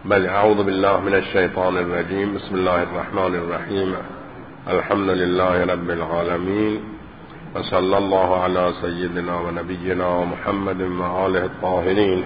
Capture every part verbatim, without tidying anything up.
بل أعوذ بالله من الشيطان الرجيم. بسم الله الرحمن الرحيم. الحمد لله رب العالمين، وصلى الله على سيدنا ونبينا محمد وآله الطاهرين.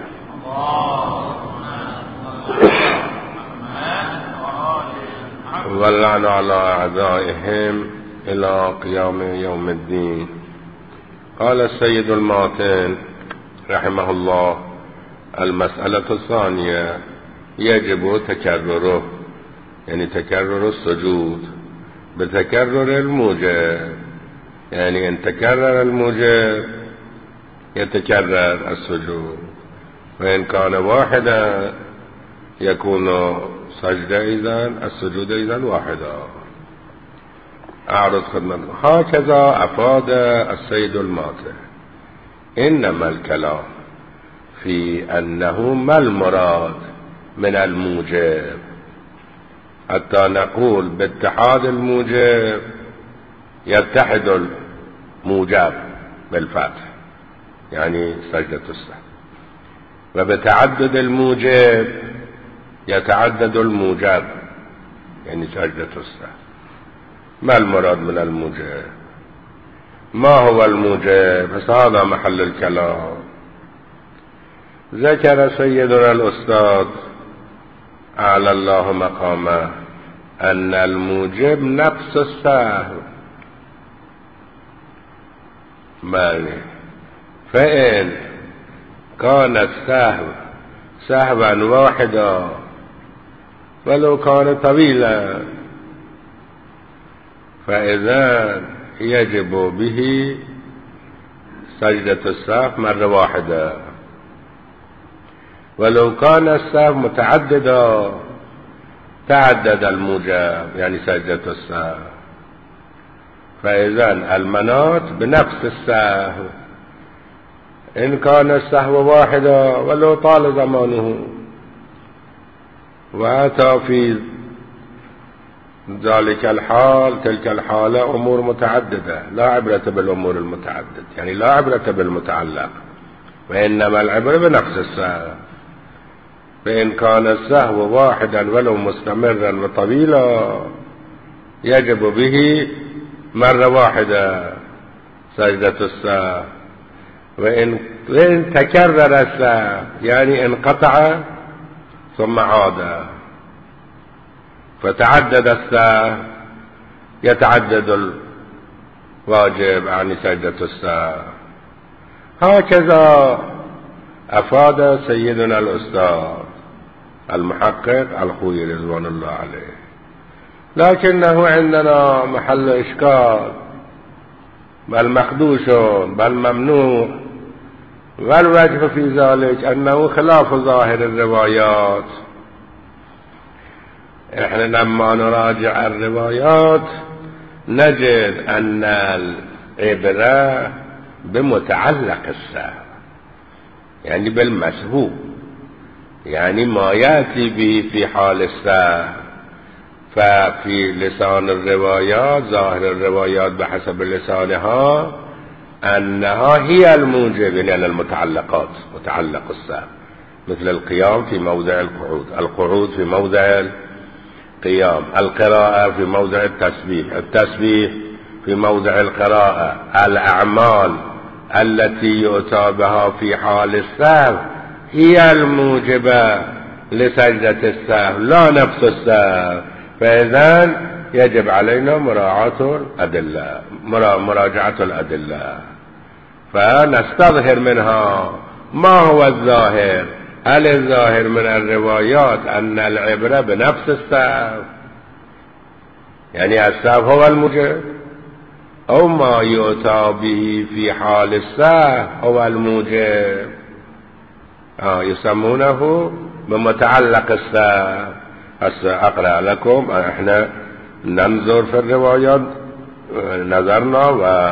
واللعن على أعدائهم إلى قيام يوم الدين. قال السيد الماتن رحمه الله: المسألة الثانية يجب تكرره، يعني تكرر السجود بتكرر الموجب، يعني إن تكرر الموجب يتكرر السجود، وإن كان واحدا يكون سجدة إذن السجود إذن واحدا. أعرض خدمة. هكذا أفاد السيد الماتن: إنما الكلام في أنه ما المراد من الموجب، حتى نقول باتحاد الموجب يتحد الموجب بالفتح، يعني سجدة السهو، وبتعدد الموجب يتعدد الموجب، يعني سجدة السهو. ما المراد من الموجب؟ ما هو الموجب؟ بس هذا محل الكلام. ذكر سيدنا الأستاذ أعلى الله مقامه أن الموجب نفس السهو، معنى فإن كان السهو سهوا واحدا ولو كان طويلا فإذا يجب به سجدة السهو مرة واحدة، ولو كان السهو متعددا تعدد الموجب، يعني سجدة السهو. فإذا المناط بنفس السهو، إن كان السهو واحدا ولو طال زمانه. وأتى في ذلك الحال تلك الحالة أمور متعددة، لا عبرة بالأمور المتعددة، يعني لا عبرة بالمتعلق، وإنما العبرة بنفس السهو. فإن كان السهو واحدا ولو مستمرا وطويلا يجب به مرة واحدة سجدة السهو. وإن, وإن تكرر السهو، يعني انقطع ثم عاد فتعدد السهو يتعدد الواجب، يعني سجدة السهو. هكذا أفاد سيدنا الأستاذ المحقق الخوي رضوان الله عليه. لكنه عندنا محل إشكال، بل مخدوش بل ممنوع، والوجه في ذلك أنه خلاف ظاهر الروايات. احنا لما نراجع الروايات نجد أن العبرة بمتعلق السهو، يعني بالمسهو، يعني ما يأتي به في حال السهو. ففي لسان الروايات، ظاهر الروايات بحسب لسانها أنها هي الموجب، يعني المتعلقات، متعلق السهو، مثل القيام في موضع القعود، القعود في موضع القيام، القراءة في موضع التسبيح، التسبيح في موضع القراءة، الأعمال التي يؤتى بها في حال السهو هي الموجبة لسجدة السهو، لا نفس السهو. فإذا يجب علينا مراعاة الأدلة، مراجعة الأدلة، فنستظهر منها ما هو الظاهر. هل الظاهر من الروايات أن العبرة بنفس السهو، يعني السهو هو الموجب، أو ما يؤتى به في حال السهو هو الموجب؟ آه يسمونه بمتعلق السهو. هسه أقرأ لكم. احنا ننظر في الروايات، نظرنا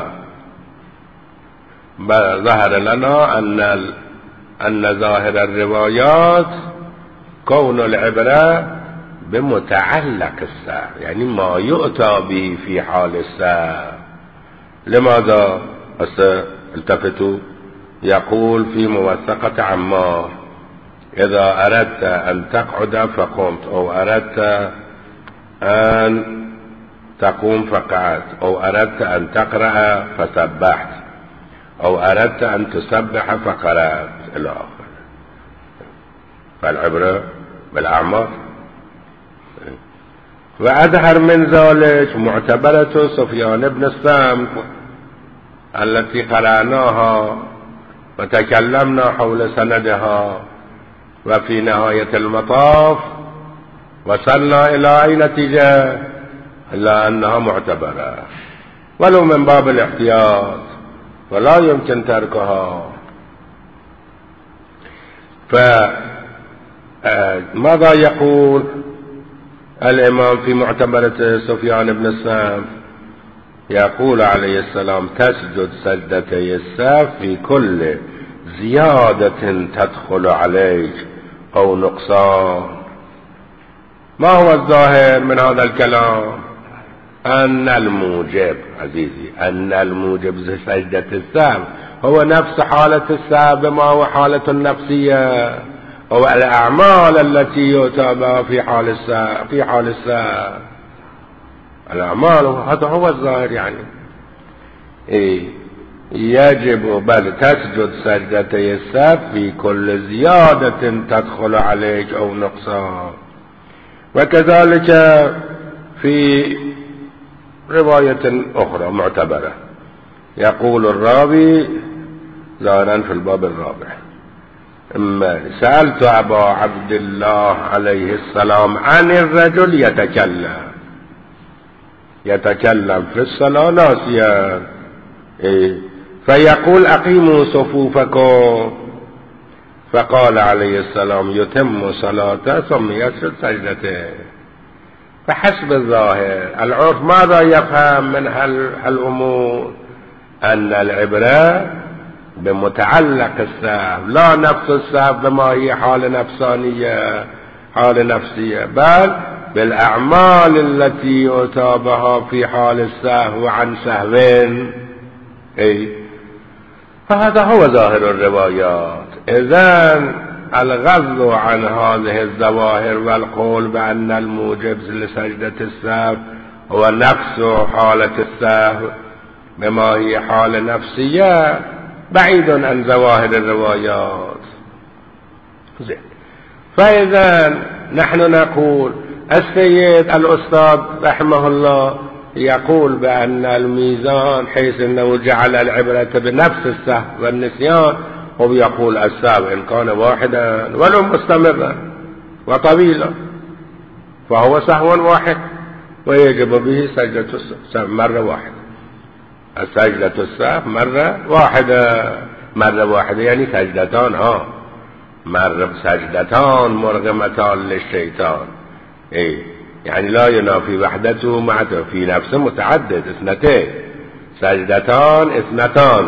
وظهر لنا أن أن ظاهر الروايات كون العبرة بمتعلق السهو، يعني ما يؤتى به في حال السهو. لماذا؟ هسه التفتوا. يقول في موثقة عمار: إذا أردت أن تقعد فقمت، أو أردت أن تقوم فقعدت، أو أردت أن تقرأ فسبحت، أو أردت أن تسبح فقرأت إلى آخره. فالعبرة بالأعمال. وأظهر من ذلك معتبرة سفيان بن السمت التي قرأناها وتكلمنا حول سندها، وفي نهاية المطاف وصلنا إلى أي نتيجة إلا أنها معتبرة ولو من باب الاحتياط، ولا يمكن تركها. فماذا يقول الإمام في معتبرة سفيان بن السمت؟ يقول عليه السلام: تسجد سجدتي السهو في كل زيادة تدخل عليك أو نقصان. ما هو الظاهر من هذا الكلام؟ أن الموجب عزيزي أن الموجب سجدة السهو هو نفس حالة السهو بما هو حالة نفسية، هو الأعمال التي يتابع في حال السهو في حال السهو الأعمال. هذا هو الظاهر. يعني إيه يجب بل تسجد سجدتي السهو في كل زيادة تدخل عليك أو نقصان. وكذلك في رواية أخرى معتبرة يقول الراوي ظاهرا في الباب الرابع: سألت أبا عبد الله عليه السلام عن الرجل يتكلم يتكلم في الصلاة ناسيا، إيه؟ فيقول: أقيموا صفوفكم. فقال عليه السلام: يتم صلاته ثم يسجد سجدته. فحسب الظاهر العرف ماذا يفهم من هالأمور؟ أن العبرة بمتعلق السهو، لا نفس السهو بما هي حال نفسانية حال نفسية، بل بالأعمال التي يتابعها في حال السهو عن سهو. إيه؟ فهذا هو ظاهر الروايات. إذن الغض عن هذه الظواهر والقول بأن الموجب لسجدة السهو هو نفس حالة السهو بما هي حال نفسية بعيد عن ظواهر الروايات. زين. فإذا نحن نقول السيد الأستاذ رحمه الله يقول بأن الميزان حيث أنه جعل العبرة بنفس السهو والنسيان، هو يقول السهو إن كان واحدا ولو مستمرا وطويلا فهو سهو واحد ويجب به سجدة السهو مرة واحدة. السجدة السهو مرة واحدة مرة واحدة يعني سجدتان، ها مرة سجدتان مرغمتان للشيطان. إيه يعني لا ينافي وحدته مع في نفسه متعدد، اثنتين سجدتان اثنتان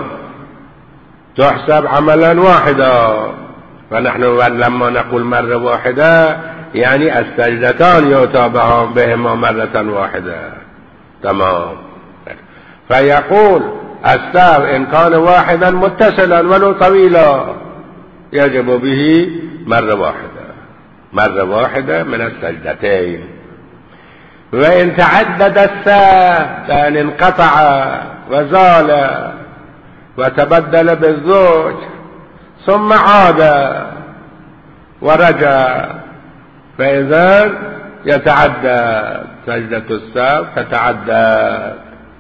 تحسب عملا واحدا. فنحن لما نقول مرة واحدة يعني السجدتان يتابع بهما مرة واحدة. تمام. فيقول السهو إن كان واحدا متصلا ولو طويلا يجب به مرة واحدة مرة واحدة من السجدتين. وإن تعدد السهو فإن انقطع وزال وتبدل بالزوج ثم عاد ورجع فإذا يتعدى سجدة السهو تتعدى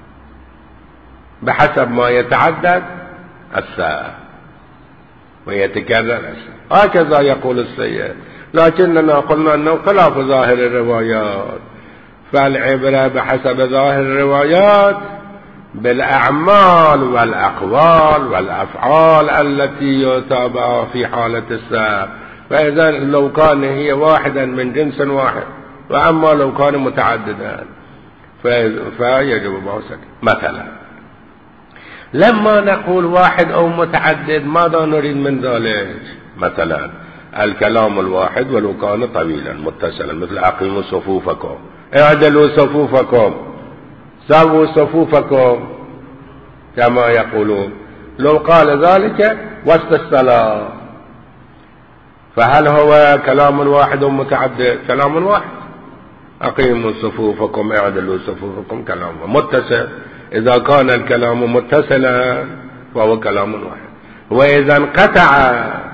بحسب ما يتعدد السهو ويتكرر السهو. هكذا يقول السيد، لكننا قلنا أنه خلاف ظاهر الروايات. فالعبرة بحسب ظاهر الروايات بالأعمال والأقوال والأفعال التي يتابعها في حالة السهو. فإذا لو كان هي واحدا من جنس واحد، وأما لو كان متعددا فيجب به سجد. مثلا لما نقول واحد أو متعدد ماذا نريد من ذلك؟ مثلا الكلام الواحد ولو كان طويلا متصلا، مثل أقيموا صفوفكم، اعدلوا صفوفكم، سووا صفوفكم كما يقولون. لو قال ذلك وسط الصلاة فهل هو كلام واحد متعدد؟ كلام واحد. أقيموا صفوفكم اعدلوا صفوفكم كلام متصل. إذا كان الكلام متصلا فهو كلام واحد، وإذا انقطع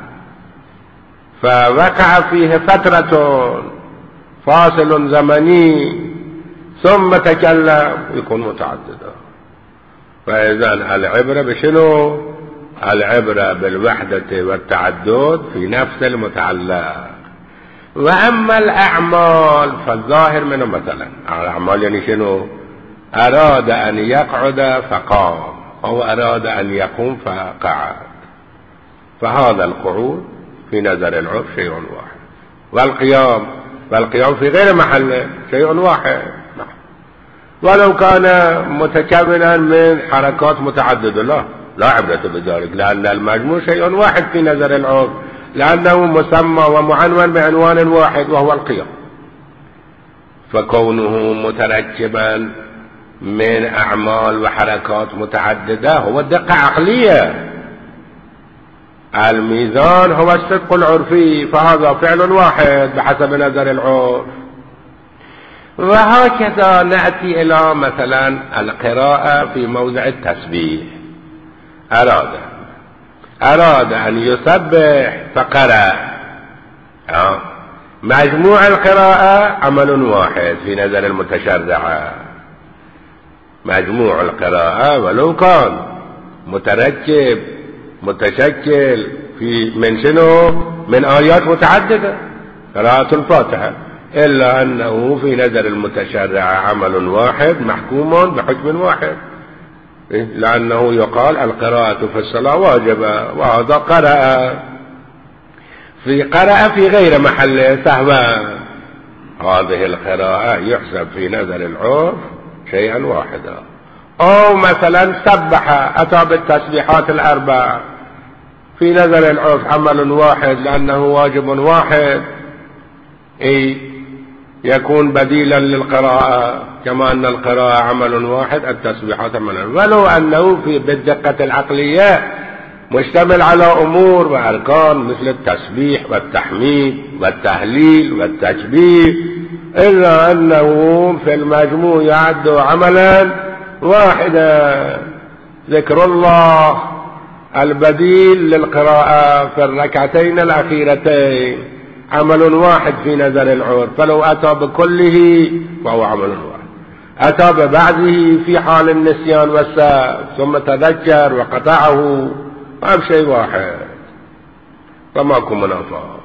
فوقع فيه فترة فاصل زمني ثم تكلم يكون متعددا. فإذا العبرة بشنو؟ العبرة بالوحدة والتعدد في نفس المتعلق. وأما الأعمال فالظاهر منه مثلا الأعمال يعني شنو؟ أراد أن يقعد فقام، أو أراد أن يقوم فقعد، فهذا القعود في نظر العرف شيء واحد، والقيام والقيام في غير محله شيء واحد، ولو كان متكونا من حركات متعددة لا لا عبرة بذلك، لأن المجموع شيء واحد في نظر العرف، لأنه مسمى ومعنون بعنوان واحد وهو القيام. فكونه متركبا من أعمال وحركات متعددة هو دقة عقلية. الميزان هو الصدق العرفي، فهذا فعل واحد بحسب نظر العرف. وهكذا نأتي إلى مثلا القراءة في موضع التسبيح. أراد أراد أن يسبح فقرأ، مجموع القراءة عمل واحد في نظر المتشرع. مجموع القراءة ولو كان متركب متشكل في من شنو؟ من آيات متعددة قراءة الفاتحة، إلا أنه في نظر المتشرع عمل واحد محكوم بحكم واحد، لأنه يقال القراءة في الصلاة واجبة، وهذا قرأ في قرأ في غير محل سهوا. هذه القراءة يحسب في نظر العرف شيئا واحدا. أو مثلا سبح أتى بالتسبيحات الأربع، في نظر العرف عمل واحد لأنه واجب واحد، أي يكون بديلا للقراءة، كما أن القراءة عمل واحد التسبيحات عمل، ولو أنه في بالدقة العقلية مشتمل على أمور وأركان مثل التسبيح والتحميد والتهليل والتكبير، إلا أنه في المجموع يعد عملا واحدا. ذكر الله البديل للقراءة في الركعتين الأخيرتين عمل واحد في نظر العرف، فلو أتى بكله فهو عمل واحد، أتى ببعضه في حال النسيان والسهو ثم تذكر وقطعه فهم شيء واحد، فماكو منافات.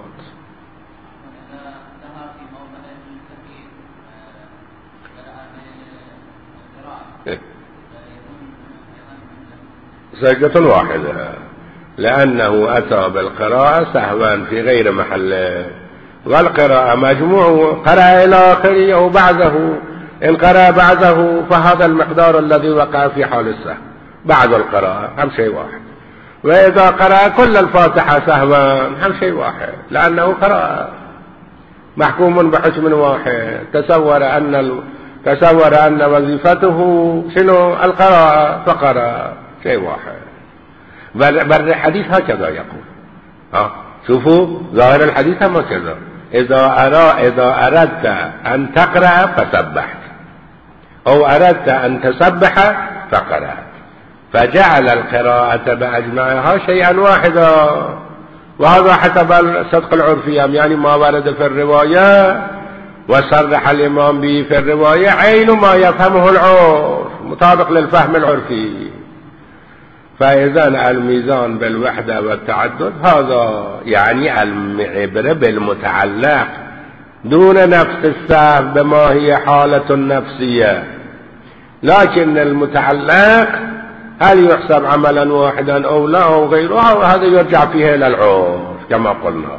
سجدة واحدة، لأنه أتى بالقراءة سهوا في غير محله، والقراءة مجموع قرأ إلى آخره أو بعده، إن قرأ بعده فهذا المقدار الذي وقع في حال السهو بعد القراءة هم شيء واحد. وإذا قرأ كل الفاتحة سهوا هم شيء واحد، لأنه قرأ محكوم بحكم واحد. تصور أن ال... تصور أن وظيفته شنو؟ القراءة، فقرأ شيء واحد. بل الحديث هكذا يقول، ها شوفوا ظاهر الحديث هم هكذا، إذا أرى إذا أردت أن تقرأ فسبحت، أو أردت أن تسبح فقرأت، فجعل القراءة بأجمعها شيئا واحدا. وهذا حسب الصدق العرفي، يعني ما ورد في الرواية وصرح الإمام به في الرواية عين ما يفهمه العرف مطابق للفهم العرفي. فإذا الميزان بالوحدة والتعدد هذا يعني العبرة بالمتعلق دون نفس السهو بما هي حالة نفسية، لكن المتعلق هل يحسب عملا واحدا أو لا أو غيره، هذا يرجع فيه إلى العرف كما قلنا.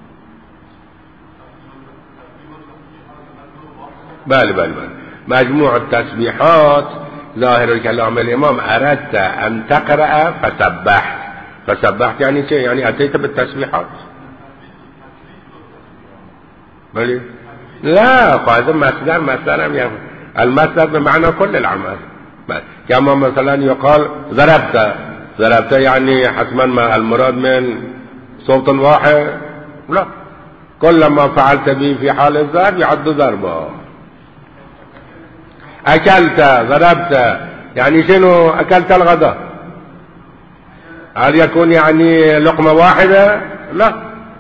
بل بل بل مجموع التسبيحات ظاهر الكلام الإمام أردت أن تقرأ فسبحت، فسبحت يعني شيء، يعني أتيت بالتسبيحات. بلي لا قادم مصدر مثلا، يعني المصدر بمعنى كل العمل، كما مثلا يقال ضربت، ضربت يعني حتما ما المراد من صوت واحد لا، كلما فعلت به في حال الضرب يعد ضربا. أكلت ضربت، يعني شنو؟ أكلت الغداء، هل يكون يعني لقمة واحدة؟ لا.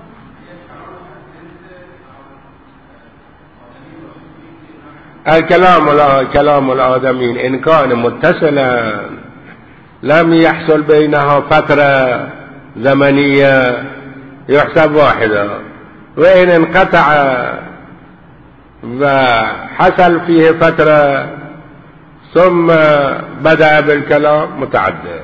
الكلام كلام الآدمين إن كان متصلا لم يحصل بينها فترة زمنية يحسب واحدة، وإن انقطع وحصل فيه فترة ثم بدأ بالكلام متعدد.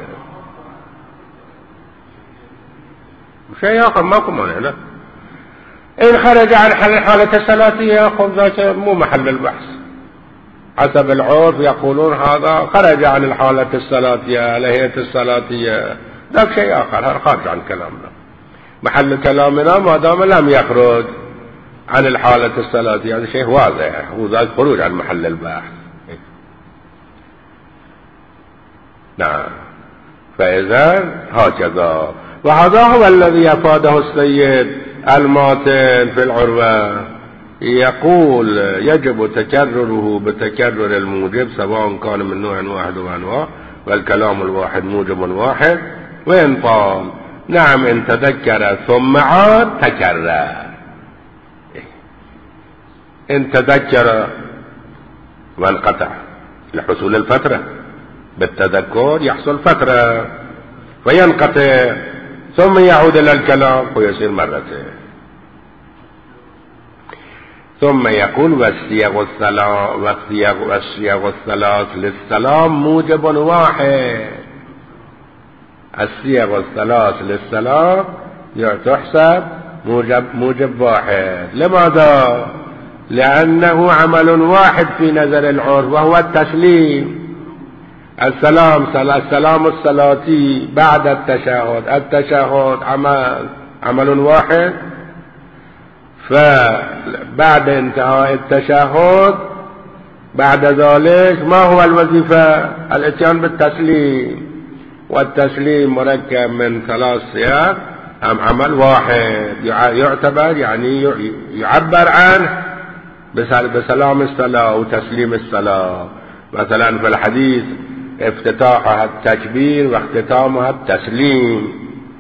شيء آخر ماكو مانع. لا، إن خرج عن الحالة الثلاثية يأخذ ذاك مو محل البحث، حسب العرف يقولون هذا خرج عن الحالة الثلاثية الهيئة الثلاثية، ذاك شيء آخر، هذا خارج عن كلامنا. محل كلامنا ما دام لم يخرج عن الحالة الثلاثية، هذا شيء واضح، هو ذاك خروج عن محل البحث. نعم، فإذا هكذا، وهذا هو الذي أفاده السيد الماتن في العروة، يقول يجب تكرره بتكرر الموجب سواء كان من نوع واحد وأنواع، والكلام الواحد موجب واحد، وإن طال نعم إن تذكر ثم عاد تكرر. إن تذكر وانقطع لحصول الفترة، بالتذكر يحصل فترة فينقطع ثم يعود إلى الكلام ويصير مرتين. ثم يقول والسياق الثلاث والسياق الثلاث للسلام موجب واحد. السياق الثلاث للسلام تحسب موجب موجب واحد. لماذا؟ لأنه عمل واحد في نظر العرف وهو التسليم. السلام السلام الصلاتي بعد التشهد، التشهد عمل عمل واحد، فبعد انتهاء التشهد بعد ذلك ما هو الوظيفة؟ الاتيان بالتسليم، والتسليم مركب من ثلاث صيغ، أم عمل واحد يعتبر يعني يعبر عنه بسلام الصلاة وتسليم الصلاة. مثلا في الحديث افتتاحها التكبير واختتامها التسليم.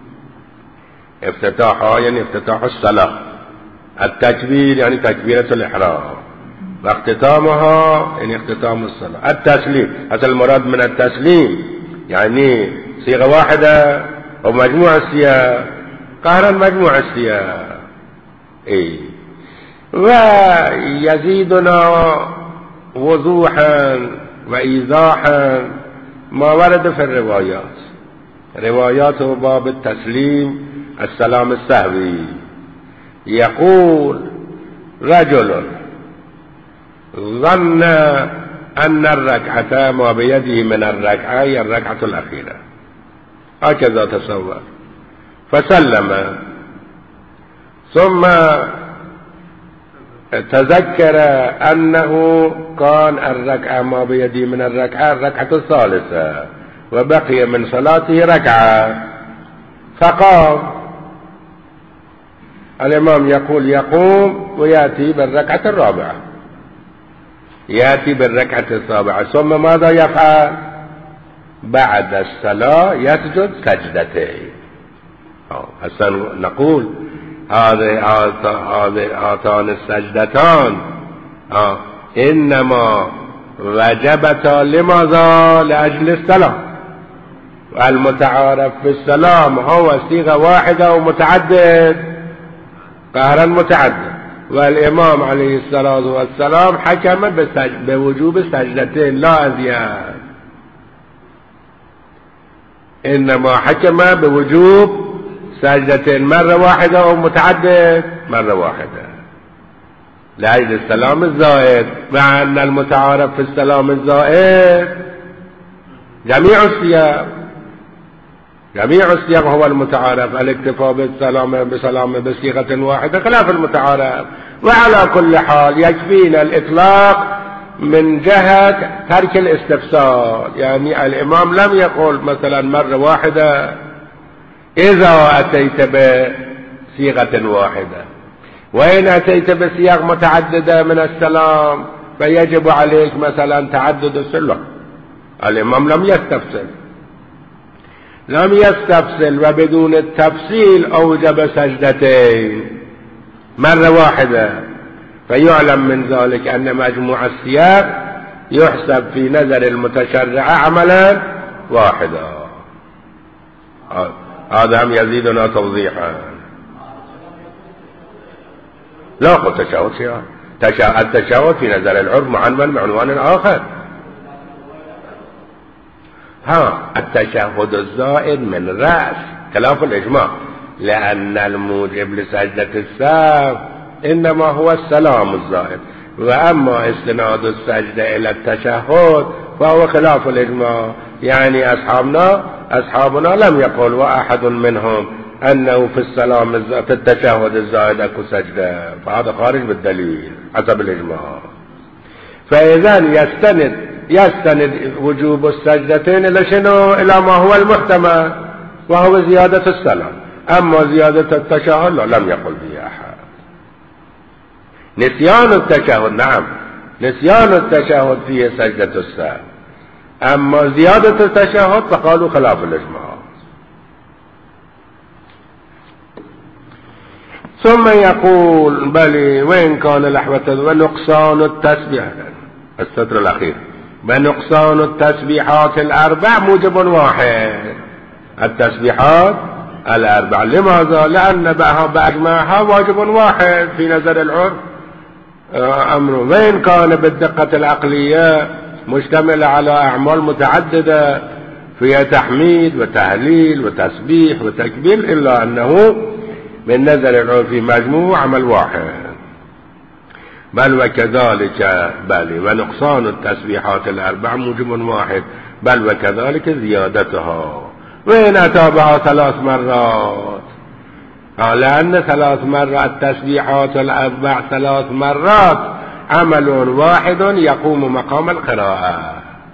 افتتاحها يعني افتتاح الصلاة، التكبير يعني تكبيرة الإحرام، واختتامها يعني اختتام الصلاة. التسليم هذا المراد من التسليم، يعني صيغة واحدة ومجموع السياق، قهرا مجموع السياق. اي ويزيدنا وضوحا وإيضاحا ما ورد في الروايات. روايات باب التسليم السلام السهوي، يقول رجل ظن أن الركعة ما بيده من الركعة هي الركعة الأخيرة، هكذا تصور، فسلم ثم تذكر أنه كان الركعة ما بيده من الركعة الركعة الثالثة وبقي من صلاته ركعة، فقام. الإمام يقول يقوم ويأتي بالركعة الرابعة، يأتي بالركعة السابعة، ثم ماذا يفعل؟ بعد الصلاة يسجد سجدتين. هسه نقول هذه هاتان السجدتان إنما وجبتا لماذا؟ لأجل السلام. المتعارف في السلام هو صيغة واحدة ومتعدد، قهرا متعدد، والإمام عليه الصلاة والسلام حكم بوجوب السجدتين لا أزياد، إنما حكم بوجوب سجدتين مرة واحدة ومتعدد مرة واحدة لأجل السلام الزائد، مع أن المتعارف في السلام الزائد جميع السياق، جميع السياق هو المتعارف، الاكتفاء بالسلام بسلام بصيغة واحدة خلاف المتعارف. وعلى كل حال يكفينا الإطلاق من جهة ترك الاستفسار، يعني الإمام لم يقل مثلا مرة واحدة إذا أتيت صيغة واحدة. وإن أتيت بصيغ متعددة من السلام فيجب عليك مثلا تعدد السلة. الإمام لم يستفصل لم يستفصل وبدون التفصيل أوجب سجدتين مرة واحدة، فيعلم من ذلك أن مجموع السياق يحسب في نظر المتشرع عملا واحدا. هذا هم يزيدنا توضيحا. لا خذ تشهد فيها. التشهد في نظر العرف معنون بعنوان آخر. ها التشهد الزائد من رأس خلاف الإجماع، لأن الموجب لسجدة السهو إنما هو السلام الزائد، وأما استناد السجدة إلى التشهد فهو خلاف الإجماع. يعني أصحابنا أصحابنا لم يقل وأحد منهم أنه في السلام في التشهد الزائد أكو سجدة، فهذا خارج بالدليل حسب الإجماع. فإذا يستند يستند وجوب السجدتين إلى شنو؟ إلى ما هو المحتمل وهو زيادة السلام. أما زيادة التشهد لم يقل به أحد. نسيان التشهد نعم نسيان التشهد فيه سجدة السهو، أما زيادة التشهد فقالوا خلاف الإجماع. ثم يقول بل وإن كان لحوة ونقصان التسبيح السطر الأخير بنقصان التسبيحات الأربع موجب واحد. التسبيحات الأربع لماذا؟ لأن بأجمعها واجب واحد في نظر العرف أمره، وإن كان بالدقة العقلية مشتمل على أعمال متعددة فيها تحميد وتهليل وتسبيح وتكبير، إلا أنه من نظر العرف مجموع عمل واحد. بل وكذلك بل ونقصان التسبيحات الأربع موجب واحد، بل وكذلك زيادتها وإن أتى بها ثلاث مرات، لأن ثلاث مرات التسبيحات الأربع ثلاث مرات عمل واحد يقوم مقام القراءة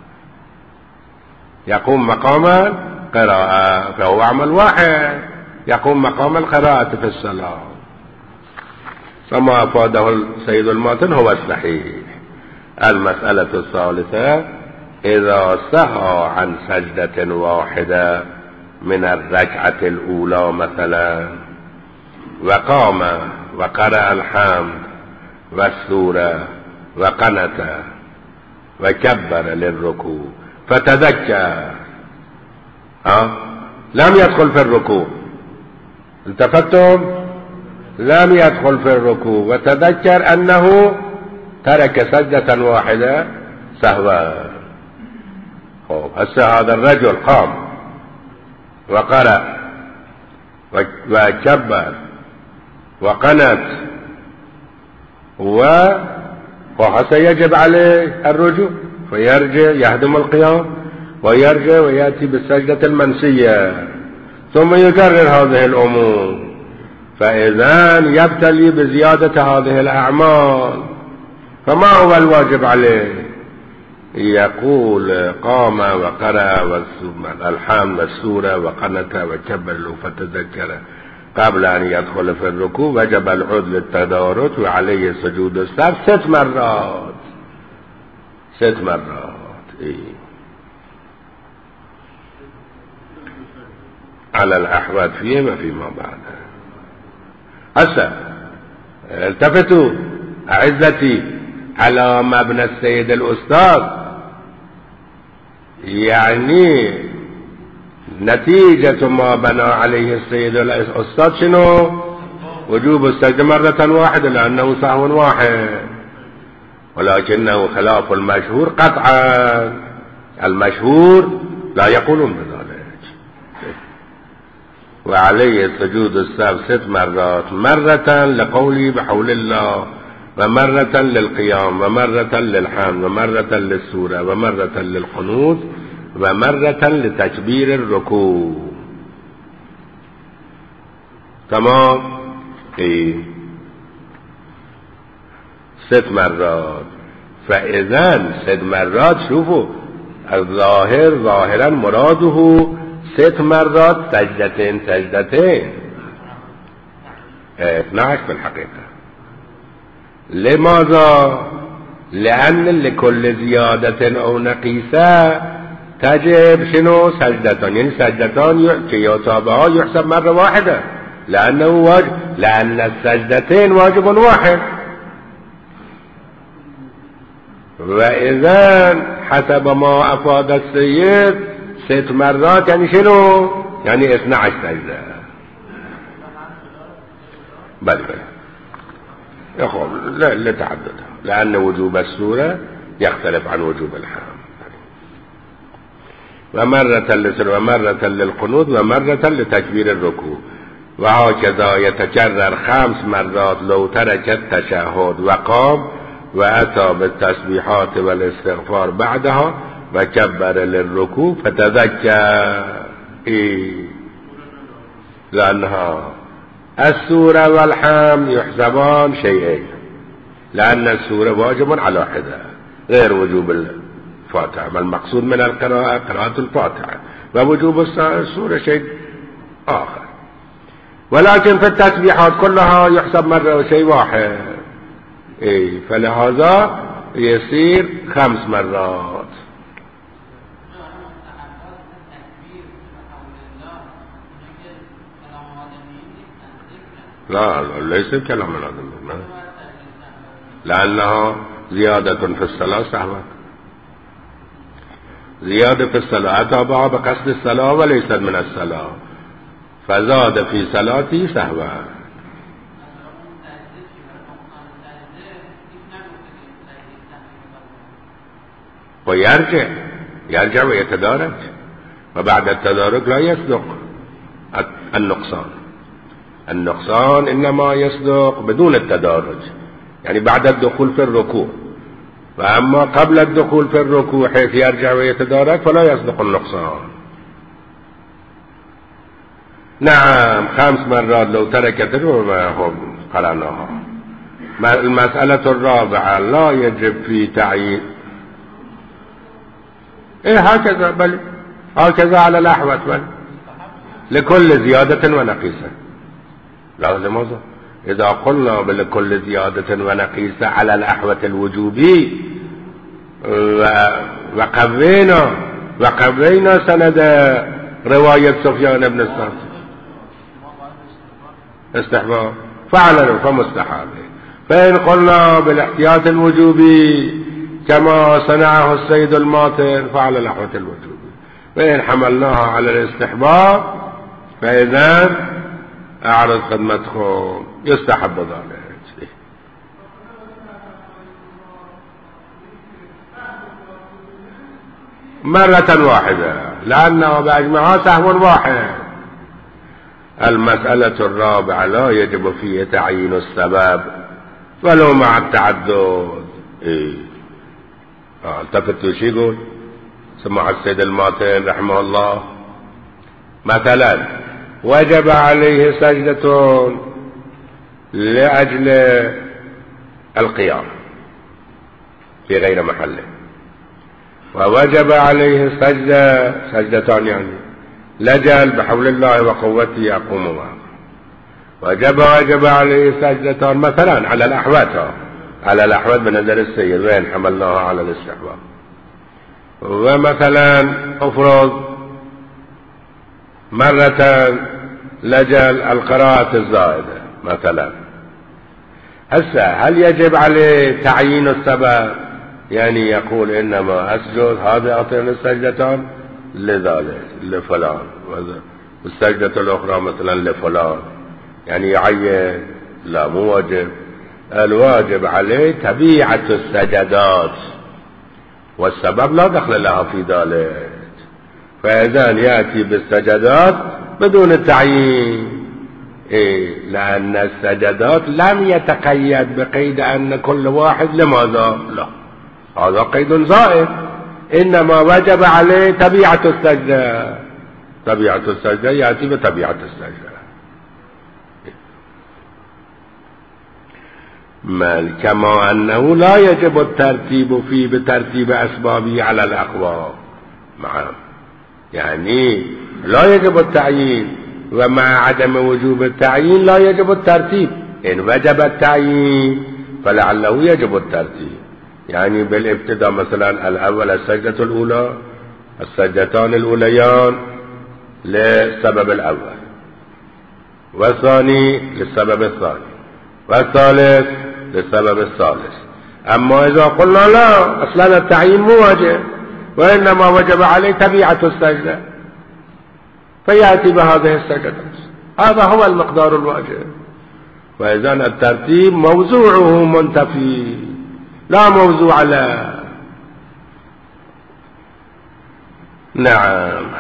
يقوم مقام القراءة فهو عمل واحد يقوم مقام القراءة في الصلاة. كما أفاده السيد الماتن هو الصحيح. المسألة الثالثة إذا سهى عن سجدة واحدة من الركعة الأولى مثلا وقام وقرأ الحمد والسورة وقنت وكبر للركوع فتذكر ها لم يدخل في الركوع، التفتم لم يدخل في الركوع وتذكر أنه ترك سجدة واحدة سهوا. هسه هذا الرجل قام وقرأ وكبر وقنت وهسه يجب عليه الرجوع، فيرجع يهدم القيام ويرجع ويأتي بالسجدة المنسية ثم يكرر هذه الأمور. فإذا يبتلي بزيادة هذه الأعمال فما هو الواجب عليه؟ يقول قام وقرأ الحمد والسورة وقنت وكبر فتذكر قبل أن يدخل في الركوع وجب العود للتدارك وعليه سجود السهو ست مرات ست مرات إيه؟ على الأحوال فيما فيما بعد. هسه التفتوا أعزتي على مبنى السيد الأستاذ، يعني نتيجة ما بنى عليه السيد الأستاذ شنو؟ وجوب السجد مرة واحدة لأنه سهو واحد، ولكنه خلاف المشهور قطعا. المشهور لا يقولون بذلك. وعليه سجود السهو ست مرات، مرة لقوله بحول الله ومرة للقيام ومرة للحمد ومرة للسورة ومرة للقنوت ومرة لتكبير الركوع. تمام؟ ايه ست مرات. فإذا ست مرات شوفوا الظاهر ظاهرا مراده ست مرات سجدتين سجدتين اثنا عشر في الحقيقة. لماذا؟ لأن لكل زيادة أو نقيصة تجب شنو؟ سجدتان، يعني سجدتان كي يتابعا يحسب مرة واحدة، لأنه واجب، لأن السجدتين واجب واحد. وإذا حسب ما أفاد السيد ست مرات يعني شنو؟ يعني اثنا عشر سجدة. بل بل يقول لا لتعددها، لأن وجوب السورة يختلف عن وجوب الحرام. ومرة للسر ومرة للقنوت ومرة لتكبير الركوع، وهكذا يتكرر خمس مرات لو ترك التشهد وقام وأتى بالتسبيحات والاستغفار بعدها وكبر للركوع فتذكر إيه؟ لأنها السورة والحمد يحسبان شيئين، لأن السورة واجب على حدة غير وجوب الفاتحة، ما المقصود من القراءة قراءة الفاتحة، ووجوب السورة شيء آخر. ولكن في التسبيحات كلها يحسب مرة شيء واحد، إيه؟ فلهذا يصير خمس مرات. لا ليس كلام العظيم، لأنها زيادة في الصلاة سهوة، زيادة في الصلاة أتابعها بقصد الصلاة وليست من الصلاة، فزاد في صلاتي سهوة. ويرجع يرجع ويتدارك، وبعد التدارك لا يصدق النقصان. النقصان إنما يصدق بدون التدارج، يعني بعد الدخول في الركوع، وأما قبل الدخول في الركوع حيث يرجع ويتدارك فلا يصدق النقصان. نعم خمس مرات لو تركت هم قرأناها. المسألة الرابعة لا يجب في تعيين إيه هكذا، بل هكذا على الأحوت، بل لكل زيادة ونقيصة لازم أظهر. إذا قلنا بلكل زيادة ونقيصة على الأحوت الوجوبي وقبينا وقبينا سند رواية سفيان بن الصالح استحباب فعلا فمستحب. فإن قلنا بالاحتياط الوجوبي كما صنعه السيد الماطر فعلى الأحوت الوجوبي، وإن حملناها على الاستحباب فإذا أعرض خدمتكم يستحب ذلك. مرة واحدة لأنه بأجمعها سهو واحد. المسألة الرابعة لا يجب فيه تعيين السبب ولو مع التعدد. إيه آه التفتوا شي يقول سمع السيد الماطن رحمه الله مثلا وجب عليه سجدة لأجل القيام في غير محله، ووجب عليه سجدة سجدتان يعني لجل بحول الله وقوته يقوم معه، وجب وجب عليه سجدتان مثلا على الأحوات على الأحوات بنظر السيد وين حملناها على الاستحباب. ومثلا أفرض مرة لجل القراءة الزائدة مثلا، هسه هل يجب عليه تعيين السبب؟ يعني يقول إنما أسجد هذه أعطيني السجدتان لذلك لفلان، والسجدة الأخرى مثلا لفلان، يعني يعين؟ لا مو واجب. الواجب عليه تبيعة السجدات والسبب لا دخل لها في ذلك، فإذا يأتي بالسجدات بدون التعيين. إيه؟ لأن السجدات لم يتقيد بقيد أن كل واحد لماذا؟ لا، هذا قيد زائد، إنما وجب عليه تبيعة السجدة. تبيعة السجدة يأتي بتبيعة السجدة. كما أنه لا يجب الترتيب فيه بترتيب أسبابه على الأقوى معه، يعني لا يجب التعيين ومع عدم وجوب التعيين لا يجب الترتيب. إن وجب التعيين فلعله يجب الترتيب. يعني بالابتداء مثلا الأول السجدة الأولى، السجدتان الأوليان للسبب الأول، والثاني للسبب الثاني، والثالث للسبب الثالث. أما إذا قلنا لا أصلا التعيين مو واجب وإنما وجب عليه تبيعة السجدة فيأتي بهذه السجدة، هذا هو المقدار الواجب. وإذا الترتيب موضوعه منتفي لا موضوع له. نعم.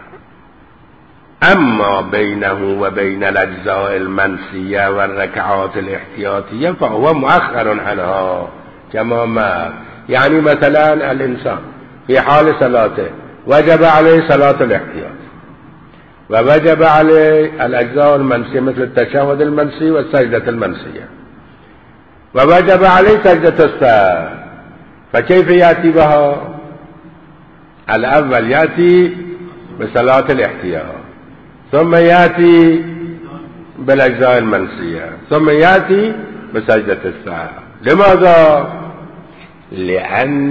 أما بينه وبين الأجزاء المنسية والركعات الاحتياطية فهو مؤخر عنها كما ما. يعني مثلا الإنسان في حال صلاته وجب عليه صلاة الاحتياط، ووجب عليه الأجزاء المنسية مثل التشهد المنسي والسجدة المنسية، ووجب عليه سجدة السهو، فكيف يأتي بها؟ الأول يأتي بصلاة الاحتياط، ثم يأتي بالأجزاء المنسية، ثم يأتي بسجدة السهو. لماذا؟ لأن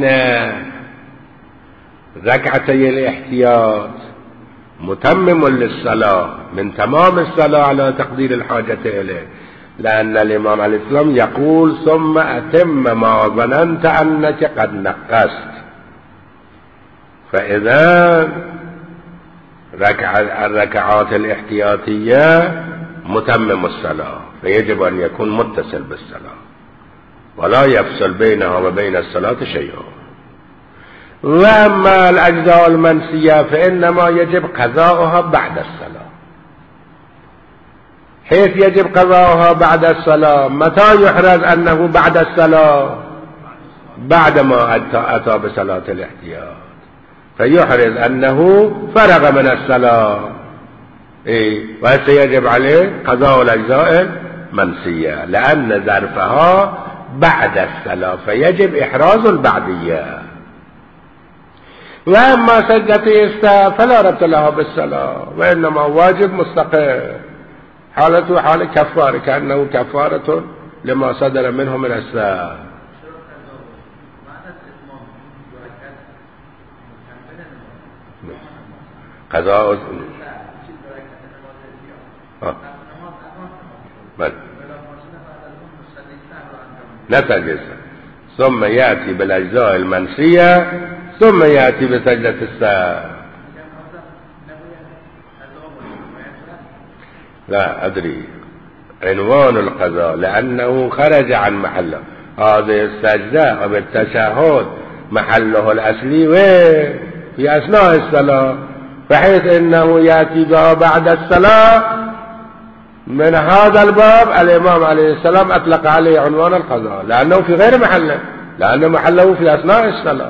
ركعتي الاحتياط متمم للصلاة، من تمام الصلاة على تقدير الحاجة إليه، لأن الإمام عليه السلام يقول ثم أتم ما ظننت أنك قد نقصت. فإذا ركع الركعات الاحتياطية متمم الصلاة، فيجب أن يكون متصل بالصلاة ولا يفصل بينها وبين الصلاة شيء. وأما الأجزاء المنسية فإنما يجب قضاؤها بعد الصلاة. حيث يجب قضاؤها بعد الصلاة، متى يحرز أنه بعد الصلاة؟ بعدما أتى بصلاة الاحتياط، فيحرز أنه فرغ من الصلاة، إيه؟ وسيجب عليه قضاء الأجزاء المنسية لأن ظرفها بعد الصلاة، فيجب إحراز البعدية. وأما سجدة السهو فلا ربط لها بالصلاة، وإنما واجب مستقل، حالته حال كفارة، كأنه كفارة لما صدر منه من السهو. قضاء آه. بل نسجد ثم يأتي بالأجزاء المنسية ثم يأتي بسجدة السهو. لا أدري عنوان القضاء لأنه خرج عن محله. هذه السجدة وبالتشهد محله الأصلي وين؟ في أثناء الصلاة، بحيث انه ياتي بها بعد الصلاة. من هذا الباب الامام عليه السلام اطلق عليه عنوان القضاء لانه في غير محله، لان محله في اثناء الصلاة.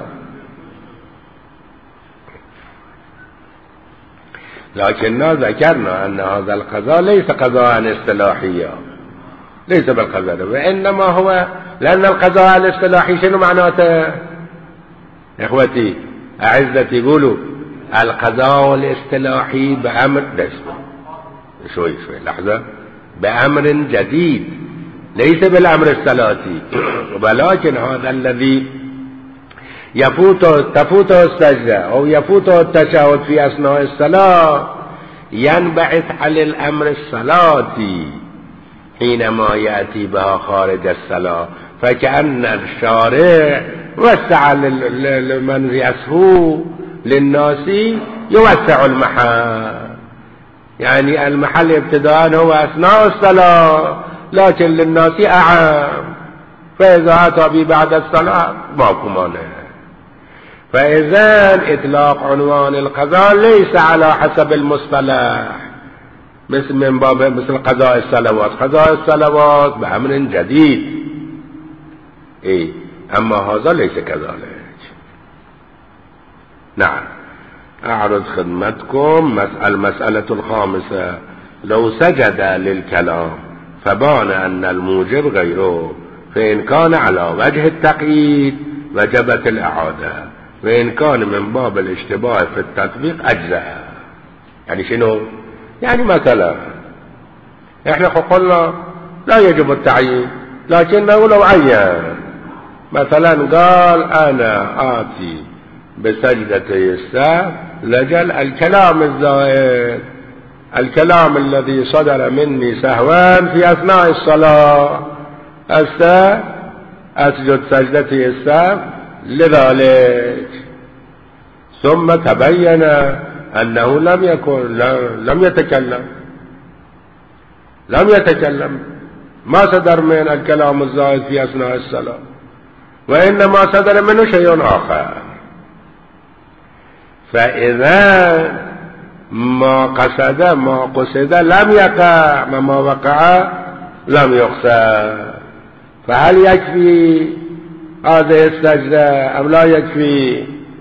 لكننا ذكرنا ان هذا القضاء ليس قضاء اصطلاحيا، ليس بالقضاء، وانما هو لان القضاء الاصطلاحي شنو معناته؟ اخوتي اعزتي قولوا القضاء الاصطلاحي بأمر شوي شوي لحظة بأمر جديد ليس بالأمر الصلاتي، ولكن هذا الذي يفوت تفوت السجدة أو يفوت التشهد في أثناء الصلاة ينبعث على الأمر الصلاتي حينما يأتي بها خارج الصلاة، فكأن الشارع وسع لمن يسهو للناس يوسع المحل، يعني المحل ابتداء هو أثناء الصلاة لكن للناس أعام، فإذا أتى به بعد الصلاة ماكو مانع. فإذا إطلاق عنوان القضاء ليس على حسب المصطلح مثل من باب مثل قضاء الصلوات، قضاء الصلوات بأمر جديد، إيه؟ أما هذا ليس كذلك. نعم. أعرض خدمتكم المسألة الخامسة. لو سجد للكلام فبان أن الموجب غيره، فإن كان على وجه التقييد وجبت الإعادة، وإن كان من باب الاشتباه في التطبيق أجزاء. يعني شنو؟ يعني مثلا احنا قلنا لا يجب التعيين، لكنه لو عين مثلا قال انا آتي بسجدتي السهو لجل الكلام الزائد، الكلام الذي صدر مني سهوا في اثناء الصلاة السهو اسجد سجدتي السهو لذلك. ثم تبين انه لم يكن لم يتكلم لم يتكلم ما صدر من الكلام الزائد في اثناء الصلاة، وانما صدر منه شيء اخر. فاذا ما قصد ما قصد لم يقع، وما وقع لم يقصد. فهل يكفي هذه السجدة ام لا يكفي؟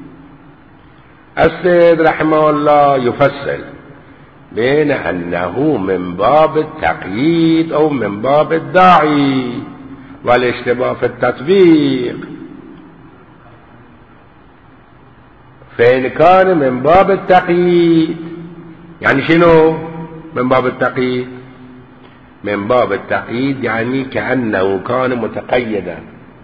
السيد رحمه الله يفصل بين أنه من باب التقييد أو من باب الداعي والاشتباه في التطبيق. فإن كان من باب التقييد يعني شنو من باب التقييد؟ من باب التقييد يعني كأنه كان متقيدا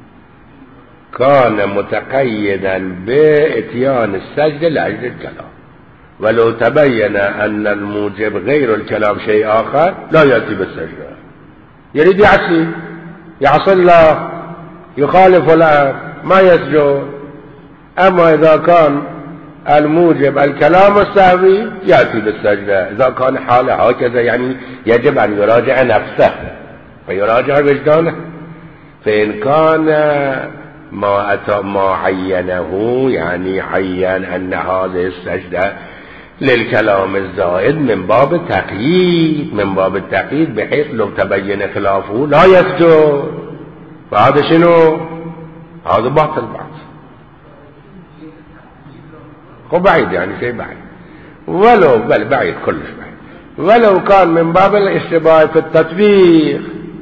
كان متقيدا بإتيان السجدة لأجل الكلام، ولو تبين أن الموجب غير الكلام شيء آخر لا يأتي بالسجدة، يريد يعصي يعصي الله يخالف الأمر ما يسجد. أما إذا كان الموجب الكلام السهوي يأتي بالسجدة. إذا كان حاله هكذا يعني يجب أن يراجع نفسه فيراجع وجدانه. فإن كان ما أتى ما عينه يعني عين أن هذه السجدة للكلام الزائد من باب التقييد من باب التقييد بحيث لو تبين خلافه لا يسجد. فهذا شنو؟ هذا باطل بعض هو بعيد يعني شيء بعيد، ولو بل بعيد كلش بعيد. ولو كان من باب الاشتباه في التطبيق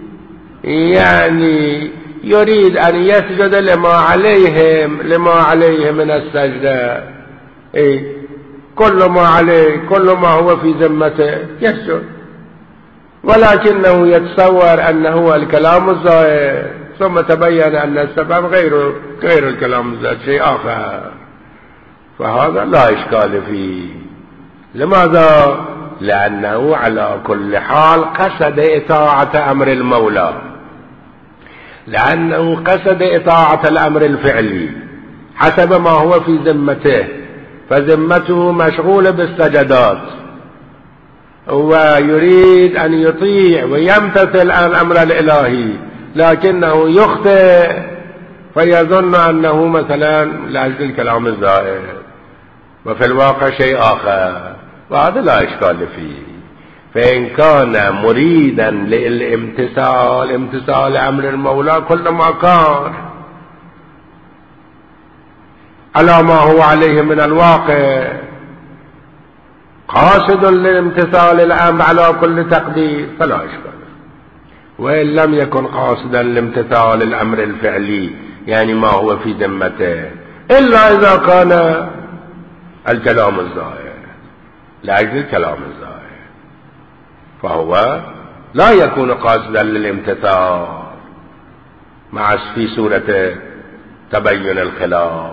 يعني يريد أن يسجد لما عليهم لما عليه من السجدة، إيه كل ما عليه كل ما هو في ذمته يسجد، ولكنه يتصور أنه الكلام الزائد ثم تبين أن السبب غير غير الكلام الزائد شيء آخر، فهذا لا إشكال فيه. لماذا؟ لأنه على كل حال قصد إطاعة أمر المولى، لأنه قصد إطاعة الأمر الفعلي حسب ما هو في ذمته، فذمته مشغولة بالسجدات ويريد أن يطيع ويمتثل الأمر الإلهي، لكنه يخطئ فيظن أنه مثلا لأجل الكلام الزائد وفي الواقع شيء آخر، وهذا لا إشكال فيه. فإن كان مريدا للامتثال امتثال أمر المولى كل ما كان على ما هو عليه من الواقع قاصد لامتثال الأمر على كل تقدير فلا إشكال. وإن لم يكن قاصدا لامتثال الأمر الفعلي يعني ما هو في ذمته إلا إذا كان الكلام الزائد لأجل الكلام الزائد فهو لا يكون قاصدا للامتثال مع في سورة تبين الخلاف.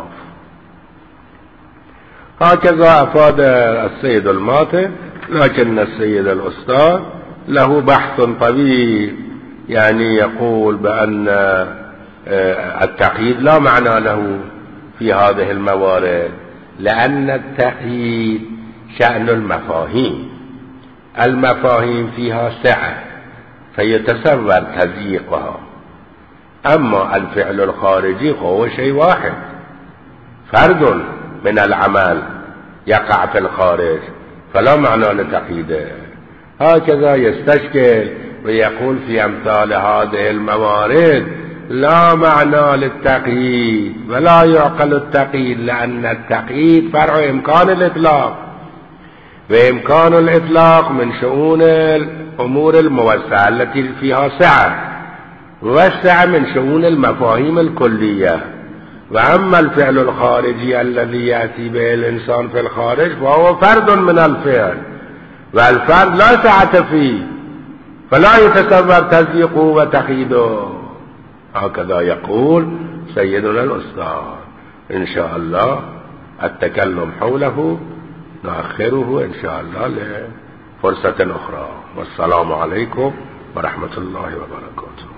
هكذا أفاد السيد الماتي، لكن السيد الأستاذ له بحث طويل يعني يقول بأن التقييد لا معنى له في هذه الموارد، لأن التقييد شأن المفاهيم، المفاهيم فيها سعة فيتصور تضييقها، أما الفعل الخارجي هو شيء واحد فرد من العمل يقع في الخارج فلا معنى لتقييده. هكذا يستشكل ويقول في أمثال هذه الموارد لا معنى للتقييد ولا يعقل التقييد، لأن التقييد فرع إمكان الإطلاق، وإمكان الإطلاق من شؤون الأمور الموسعة التي فيها سعة، والسعة من شؤون المفاهيم الكلية. وأما الفعل الخارجي الذي يأتي به الإنسان في الخارج فهو فرد من الفعل، والفرد لا سعة فيه فلا يتصور تضييقه وتخييده. هكذا يقول سيدنا الأستاذ. إن شاء الله التكلم حوله نؤخره إن شاء الله لفرصة أخرى. والسلام عليكم ورحمة الله وبركاته.